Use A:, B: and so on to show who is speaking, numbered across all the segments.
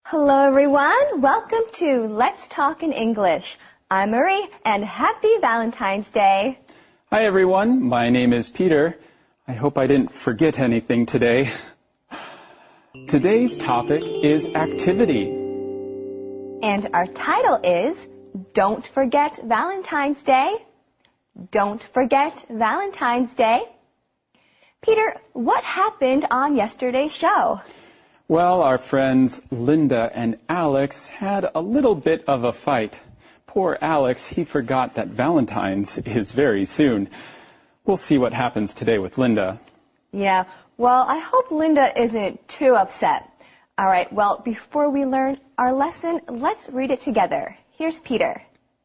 A: Hello everyone, welcome to Let's Talk in English. I'm Marie and happy Valentine's Day.
B: Hi everyone, my name is Peter. I hope I didn't forget anything today. Today's topic is activity.
A: And our title is Don't Forget Valentine's Day. Don't forget Valentine's Day. Peter, what happened on yesterday's show?
B: Well, our friends Linda and Alex had a little bit of a fight. Poor Alex, he forgot that Valentine's is very soon. We'll see what happens today with Linda.
A: Yeah, well, I hope Linda isn't too upset. All right, well, before we learn our lesson, let's read it together. Here's Peter.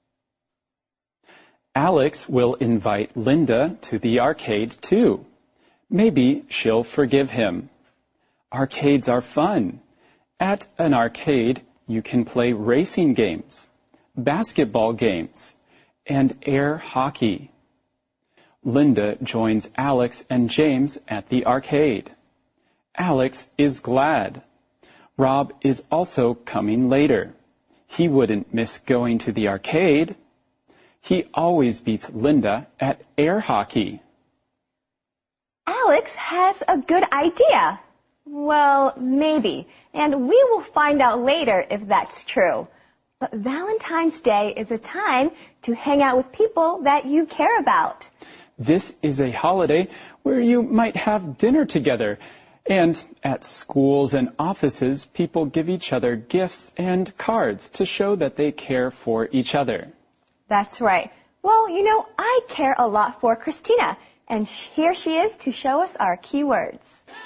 B: Alex will invite Linda to the arcade too. Maybe she'll forgive him. Arcades are fun. At an arcade, you can play racing games, basketball games, and air hockey. Linda joins Alex and James at the arcade. Alex is glad. Rob is also coming later. He wouldn't miss going to the arcade. He always beats Linda at air hockey.
A: Alex has a good idea. Well, maybe, and we will find out later if that's true. But Valentine's Day is a time to hang out with people that you care about.
B: This is a holiday where you might have dinner together. And at schools and offices, people give each other gifts and cards to show that they care for each other.
A: That's right. Well, I care a lot for Christina, and here she is to show us our key words.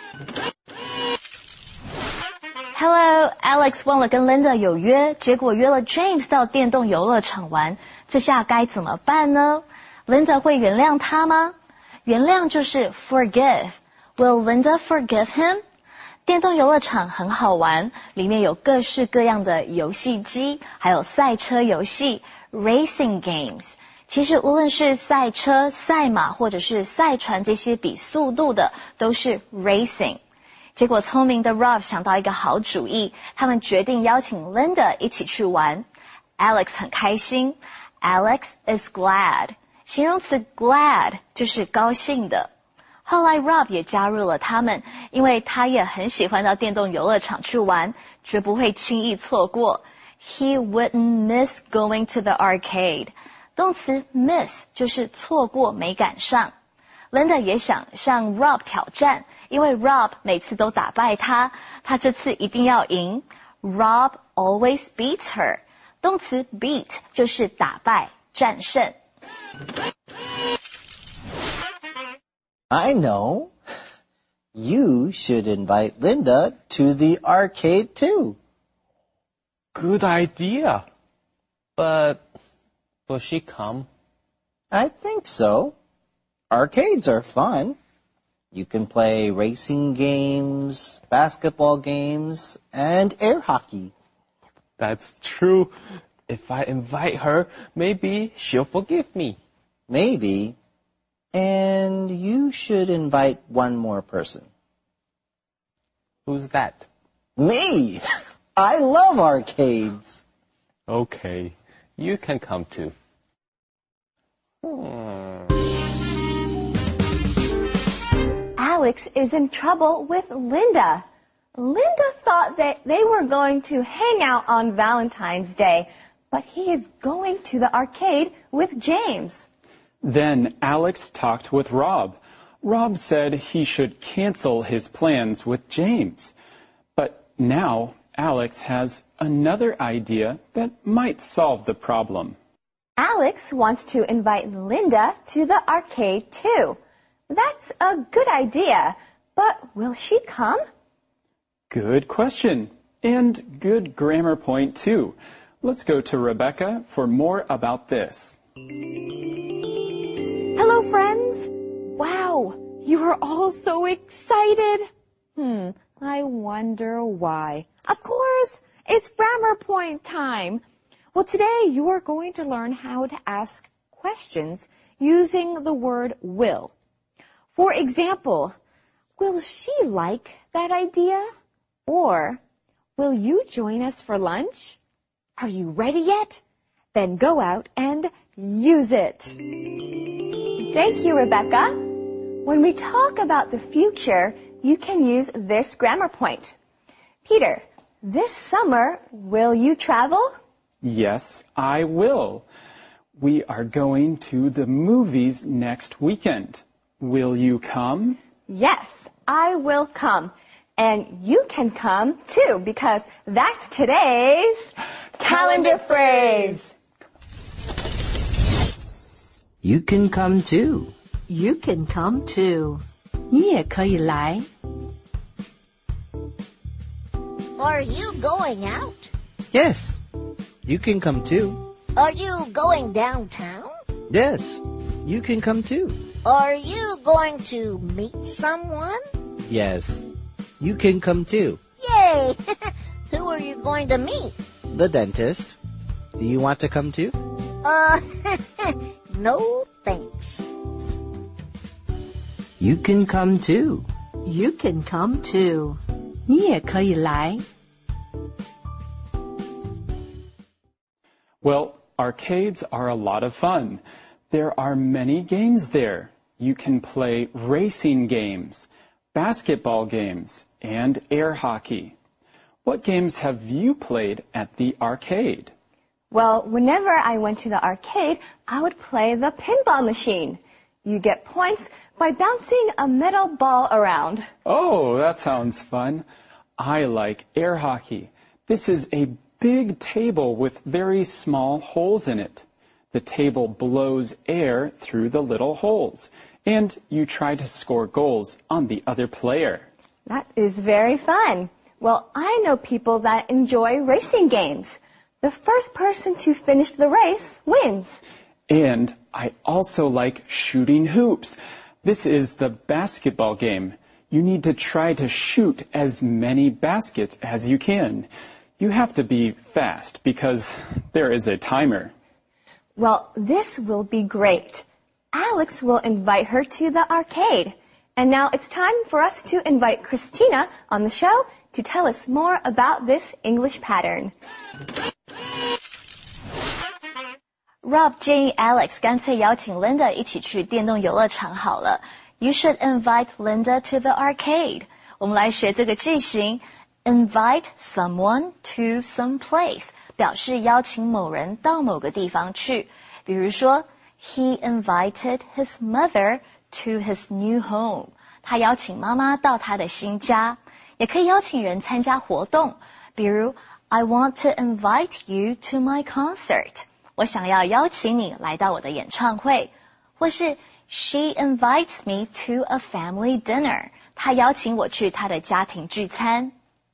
C: Hello, Alex 忘了跟 Linda 有约，结果约了 James 到电动游乐场玩，这下该怎么办呢？ Linda 会原谅他吗？原谅就是 forgive. Will Linda forgive him? 电动游乐场很好玩，里面有各式各样的游戏机，还有赛车游戏 racing games. 其实无论是赛车、赛马或者是赛船这些比速度的，都是 racing. 结果聪明的 Rob 想到一个好主意，他们决定邀请 Linda 一起去玩。Alex 很开心 ，Alex is glad. 形容词 glad 就是高兴的。后来 Rob 也加入了他们，因为他也很喜欢到电动游乐场去玩，绝不会轻易错过。He wouldn't miss going to the arcade. 动词 miss 就是错过没赶上。Linda 也想向 Rob 挑战，因为 Rob 每次都打败他，他这次一定要赢。Rob always beats her. 动词 beat 就是打败、战胜。
D: I know. You should invite Linda to the arcade too.
E: Good idea. But will she come?
D: I think so. Arcades are fun. You can play racing games, basketball games, and air hockey.
E: That's true. If I invite her, maybe she'll forgive me.
D: Maybe. And you should invite one more person.
E: Who's that?
D: Me! I love arcades.
E: Okay, you can come too.
A: Alex is in trouble with Linda. Linda thought that they were going to hang out on Valentine's Day, but he is going to the arcade with James.
B: Then Alex talked with Rob. Rob said he should cancel his plans with James. But now Alex has another idea that might solve the problem.
A: Alex wants to invite Linda to the arcade too. That's a good idea, but will she come?
B: Good question. And good grammar point too. Let's go to Rebecca for more about this.
F: Hello, friends. Wow, you are all so excited. I wonder why. Of course, it's grammar point time. Well, today you are going to learn how to ask questions using the word will. For example, will she like that idea? Or, Will you join us for lunch? Are you ready yet? Then go out and use it.
A: Thank you, Rebecca. When we talk about the future, you can use this grammar point. Peter, this summer, will you travel?
B: Yes, I will. We are going to the movies next weekend. Will you come?
A: Yes, I will come. And you can come too, because that's today's calendar phrase.
D: You can come too.
G: You can come too. 你也可以来。
H: Are you going out?
D: Yes, you can come too.
H: Are you going downtown?
D: Yes, you can come too.
H: Are you going to meet someone?
D: Yes, you can come too.
H: Yay! Who are you going to meet?
D: The dentist. Do you want to come too?
H: No thanks.
D: You can come too.
G: You can come too. 你也可以来。
B: Well, arcades are a lot of fun. There are many games there. You can play racing games, basketball games, and air hockey. What games have you played at the arcade?
A: Well, whenever I went to the arcade, I would play the pinball machine. You get points by bouncing a metal ball around.
B: Oh, that sounds fun. I like air hockey. This is a big table with very small holes in it. The table blows air through the little holes, and you try to score goals on the other player.
A: That is very fun. Well, I know people that enjoy racing games. The first person to finish the race wins.
B: And I also like shooting hoops. This is the basketball game. You need to try to shoot as many baskets as you can. You have to be fast because there is a timer.
A: Well, this will be great. Alex will invite her to the arcade. And now it's time for us to invite Christina on the show to tell us more about this English pattern.
C: Rob 建议 Alex 干脆邀请 Linda 一起去电动游乐场好了。You should invite Linda to the arcade. 我们来学这个句型。Invite someone to some place 表示邀请某人到某个地方去。比如说 He invited his mother to his new home. 他邀请妈妈到他的新家。也可以邀请人参加活动。比如 I want to invite you to my concert. 我想要邀请你来到我的演唱会。或是 She invites me to a family dinner. 她邀请我去她的家庭聚餐。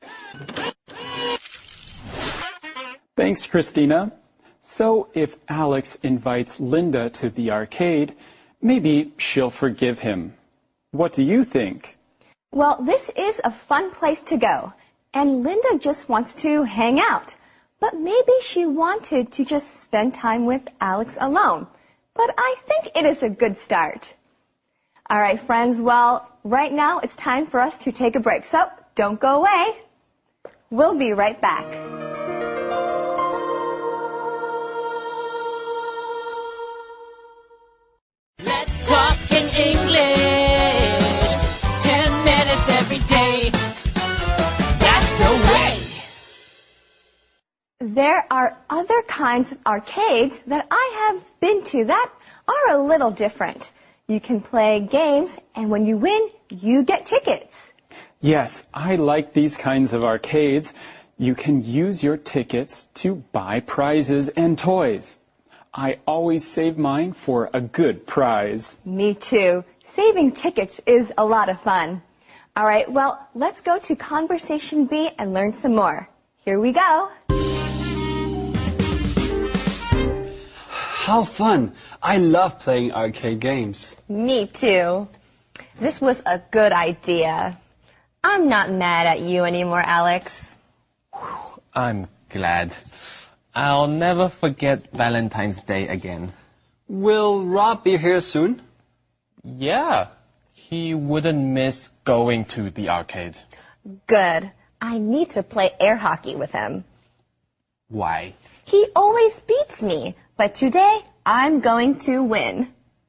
B: Thanks, Christina. So if Alex invites Linda to the arcade, maybe she'll forgive him. What do you think?
A: Well, this is a fun place to go. And Linda just wants to hang out. But maybe she wanted to just spend time with Alex alone. But I think it is a good start. All right, friends. Well, right now it's time for us to take a break. So don't go away. We'll be right back.
I: Let's talk in English. 10 minutes every day. That's the way.
A: There are other kinds of arcades that I have been to that are a little different. You can play games, and when you win, you get tickets.
B: Yes, I like these kinds of arcades. You can use your tickets to buy prizes and toys. I always save mine for a good prize.
A: Me too. Saving tickets is a lot of fun. All right, well, let's go to Conversation B and learn some more. Here we go.
J: How fun! I love playing arcade games.
A: Me too. This was a good idea. I'm not mad at you anymore, Alex.
E: I'm glad. I'll never forget Valentine's Day again.
J: Will Rob be here soon?
E: Yeah, he wouldn't miss going to the arcade.
A: Good. I need to play air hockey with him.
E: Why?
A: He always beats me, but today I'm going to win.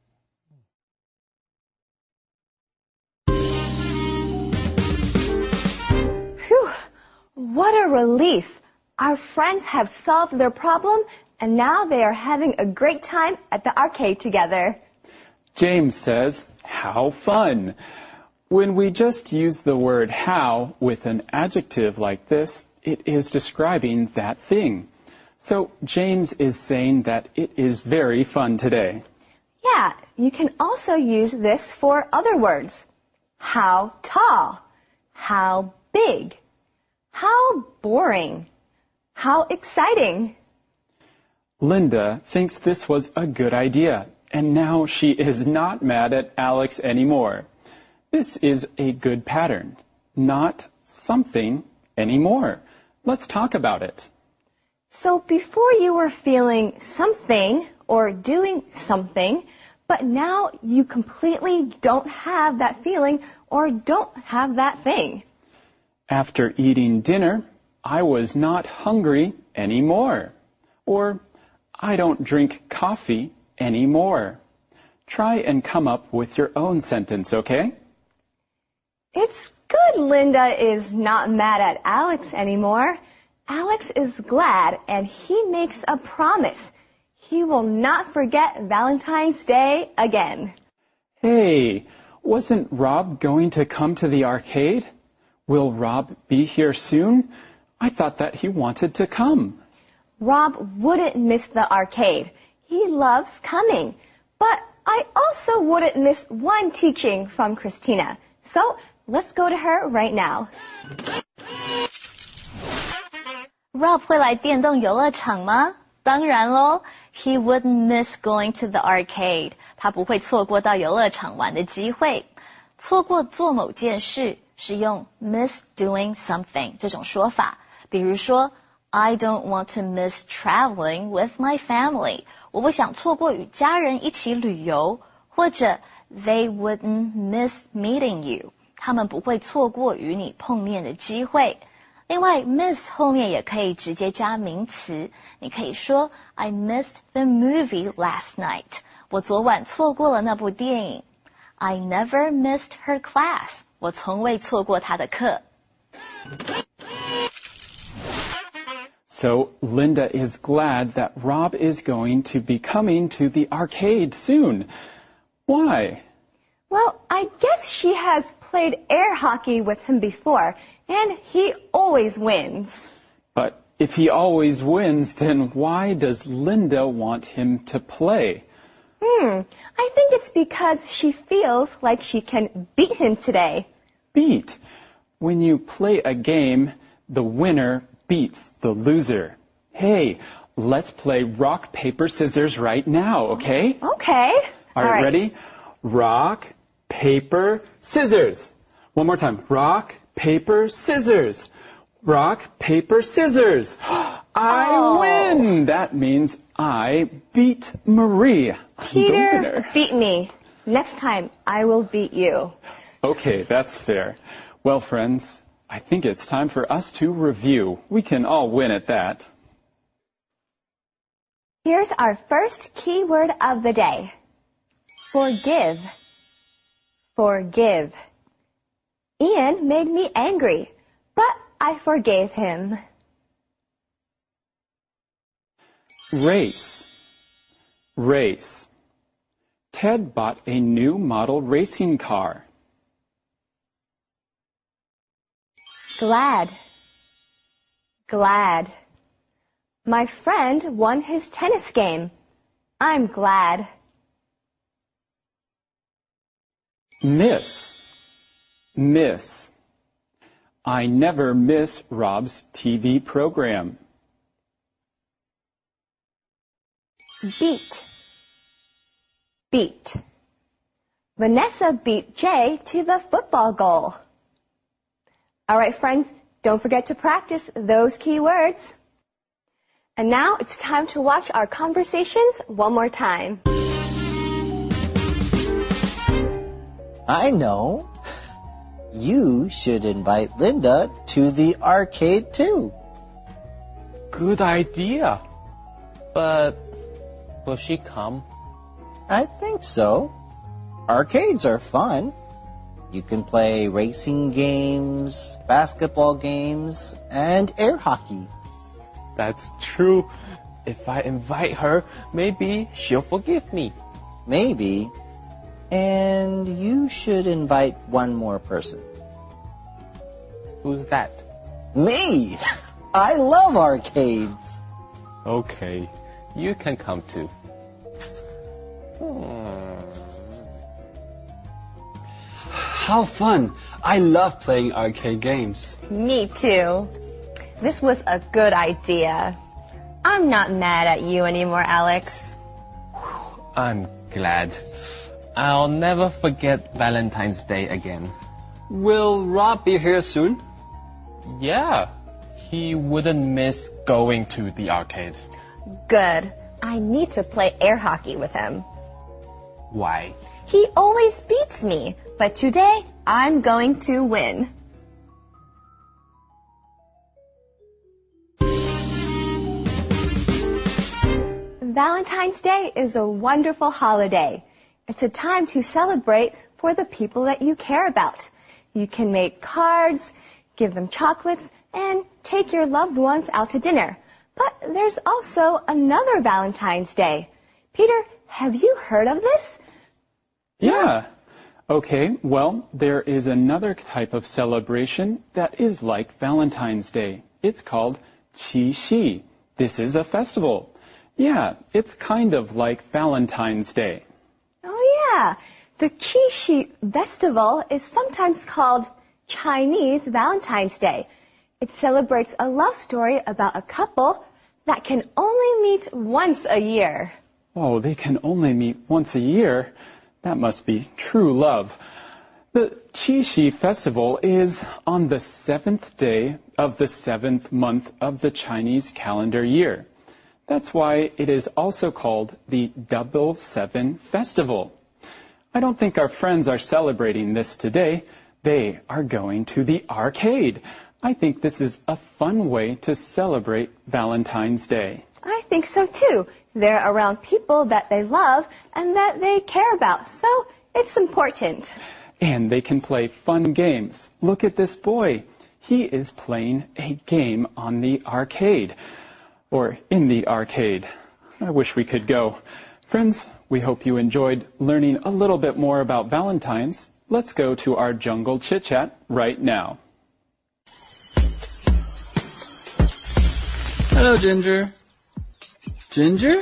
A: Phew, what a relief. Our friends have solved their problem and now they are having a great time at the arcade together.
B: James says, how fun. When we just use the word how with an adjective like this, it is describing that thing. So James is saying that it is very fun today.
A: Yeah, you can also use this for other words. How tall? How big? How boring? How exciting?
B: Linda thinks this was a good idea, and now she is not mad at Alex anymore. This is a good pattern, not something anymore. Let's talk about it.
A: So before you were feeling something or doing something, but now you completely don't have that feeling or don't have that thing.
B: After eating dinner, I was not hungry anymore. Or, I don't drink coffee anymore. Try and come up with your own sentence, okay?
A: It's good Linda is not mad at Alex anymore. Alex is glad and he makes a promise. He will not forget Valentine's Day again.
B: Hey, wasn't Rob going to come to the arcade? Will Rob be here soon? I thought that he wanted to come.
A: Rob wouldn't miss the arcade. He loves coming. But I also wouldn't miss one teaching from Christina. So let's go to her right now.
C: Rob 会来电动游乐场吗？当然咯 He wouldn't miss going to the arcade. 他不会错过到游乐场玩的机会。错过做某件事是用 miss doing something 这种说法。比如说 I don't want to miss traveling with my family. 我不想错过与家人一起旅游。或者 They wouldn't miss meeting you. 他们不会错过与你碰面的机会。另外 miss 后面也可以直接加名词。你可以说 I missed the movie last night. 我昨晚错过了那部电影。I never missed her class. 我从未错过她的课。
B: So Linda is glad that Rob is going to be coming to the arcade soon. Why?
A: Well, I guess she has played air hockey with him before, and he always wins.
B: But if he always wins, then why does Linda want him to play?
A: I think it's because she feels like she can beat him today.
B: Beat. When you play a game, the winner beats the loser. Hey, let's play rock, paper, scissors right now, okay?
A: Okay.
B: All right, ready? Rock, paper, scissors. One more time. Rock, paper, scissors. Rock, paper, scissors. I win. That means I beat Marie.
A: Peter beat me. Next time, I will beat you.
B: Okay, that's fair. Well, friends, I think it's time for us to review. We can all win at that.
A: Here's our first key word of the day. Forgive. Forgive. Ian made me angry, but I forgave him.
B: Race. Race. Ted bought a new model racing car.
A: Glad. Glad. My friend won his tennis game. I'm glad.
B: Miss. Miss. I never miss Rob's TV program.
A: Beat. Beat. Vanessa beat Jay to the football goal. All right, friends, don't forget to practice those key words. And now it's time to watch our conversations one more time.
D: I know. You should invite Linda to the arcade too.
E: Good idea. But will she come?
D: I think so. Arcades are fun. You can play racing games, basketball games, and air hockey.
E: That's true. If I invite her, maybe she'll forgive me.
D: Maybe. And you should invite one more person.
E: Who's that?
D: Me! I love arcades.
E: Okay, you can come too.
J: How fun! I love playing arcade games.
A: Me too. This was a good idea. I'm not mad at you anymore, Alex.
E: I'm glad. I'll never forget Valentine's Day again.
J: Will Rob be here soon?
E: Yeah, he wouldn't miss going to the arcade.
A: Good. I need to play air hockey with him.
E: Why?
A: He always beats me, but today I'm going to win. Valentine's Day is a wonderful holiday. It's a time to celebrate for the people that you care about. You can make cards, give them chocolates, and take your loved ones out to dinner. But there's also another Valentine's Day. Peter, have you heard of this?
B: Yeah. Okay, well, there is another type of celebration that is like Valentine's Day. It's called Qixi. This is a festival. Yeah, it's kind of like Valentine's Day.
A: Oh, yeah. The Qixi festival is sometimes called Chinese Valentine's Day. It celebrates a love story about a couple that can only meet once a year.
B: Oh, they can only meet once a year? That must be true love. The Qixi festival is on the 7th day of the 7th month of the Chinese calendar year. That's why it is also called the Double Seven Festival. I don't think our friends are celebrating this today. They are going to the arcade. I think this is a fun way to celebrate Valentine's Day.
A: I think so too. They're around people that they love and that they care about, so it's important.
B: And they can play fun games. Look at this boy. He is playing a game on the arcade. Or in the arcade. I wish we could go. Friends, we hope you enjoyed learning a little bit more about Valentine's. Let's go to our jungle chit-chat right now.
J: Hello, Ginger. Ginger?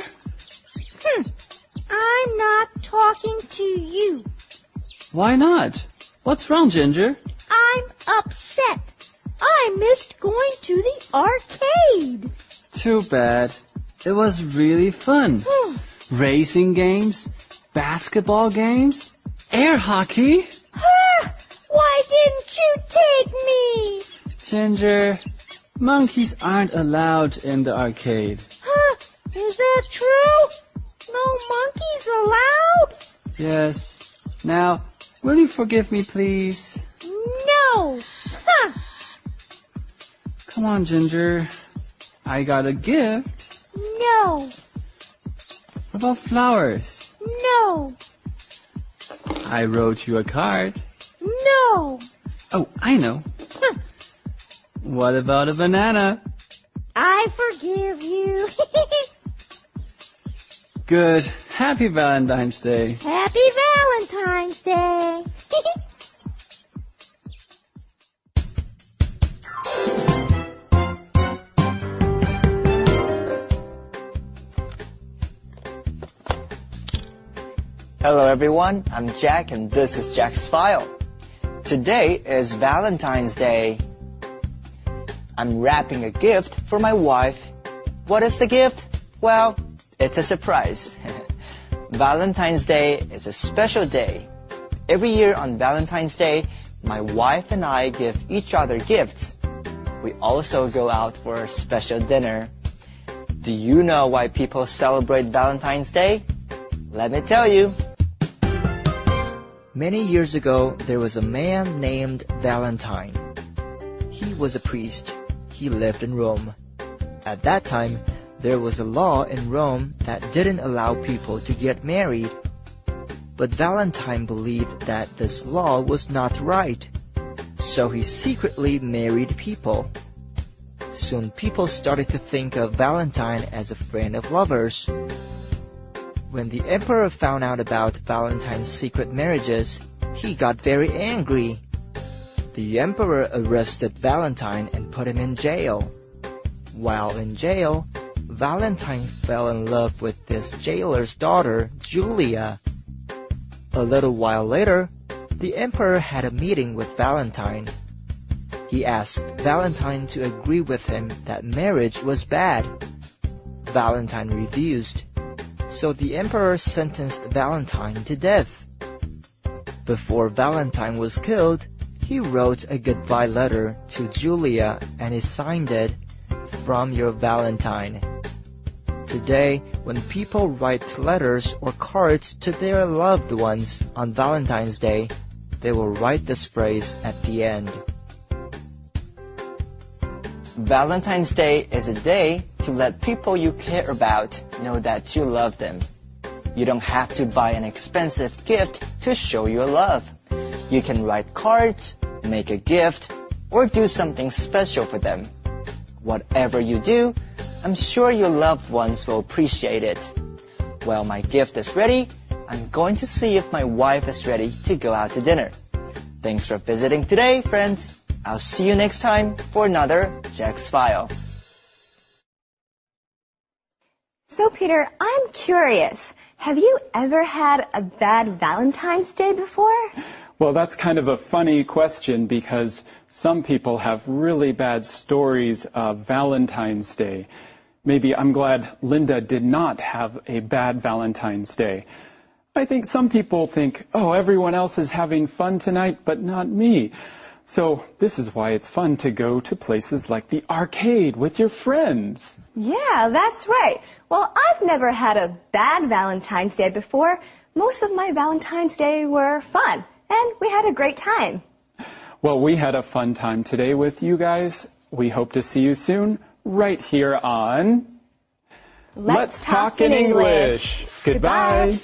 H: I'm not talking to you.
J: Why not? What's wrong, Ginger?
H: I'm upset. I missed going to the arcade.
J: Too bad. It was really fun. Racing games, basketball games, air hockey.
H: Why didn't you take me?
J: Ginger, monkeys aren't allowed in the arcade.
H: Is that true? No monkeys allowed?
J: Yes. Now, will you forgive me, please?
H: No.
J: Come on, Ginger. I got a gift.
H: No.
J: What about flowers?
H: No.
J: I wrote you a card.
H: No.
J: Oh, I know. What about a banana?
H: I forgive you.
J: Good. Happy Valentine's Day.
H: Happy Valentine's Day.
K: Hello everyone, I'm Jack and this is Jack's File. Today is Valentine's Day. I'm wrapping a gift for my wife. What is the gift? Well, it's a surprise. Valentine's Day is a special day. Every year on Valentine's Day, my wife and I give each other gifts. We also go out for a special dinner. Do you know why people celebrate Valentine's Day? Let me tell you. Many years ago, there was a man named Valentine. He was a priest. He lived in Rome. At that time, there was a law in Rome that didn't allow people to get married. But Valentine believed that this law was not right. So he secretly married people. Soon people started to think of Valentine as a friend of lovers. When the emperor found out about Valentine's secret marriages, he got very angry. The emperor arrested Valentine and put him in jail. While in jail, Valentine fell in love with this jailer's daughter, Julia. A little while later, the emperor had a meeting with Valentine. He asked Valentine to agree with him that marriage was bad. Valentine refused, so the emperor sentenced Valentine to death. Before Valentine was killed, he wrote a goodbye letter to Julia and he signed it, "From your Valentine." Today, when people write letters or cards to their loved ones on Valentine's Day, they will write this phrase at the end.
L: Valentine's Day is a day to let people you care about know that you love them. You don't have to buy an expensive gift to show your love. You can write cards, make a gift, or do something special for them. Whatever you do, I'm sure your loved ones will appreciate it. While my gift is ready, I'm going to see if my wife is ready to go out to dinner. Thanks for visiting today, friends. I'll see you next time for another Jack's File.
A: So, Peter, I'm curious. Have you ever had a bad Valentine's Day before?
B: Well, that's kind of a funny question because some people have really bad stories of Valentine's Day. Maybe I'm glad Linda did not have a bad Valentine's Day. I think some people think, oh, everyone else is having fun tonight, but not me. So this is why it's fun to go to places like the arcade with your friends.
A: Yeah, that's right. Well, I've never had a bad Valentine's Day before. Most of my Valentine's Day were fun, and we had a great time.
B: Well, we had a fun time today with you guys. We hope to see you soon, right here on
A: Let's Talk in English.
B: Goodbye.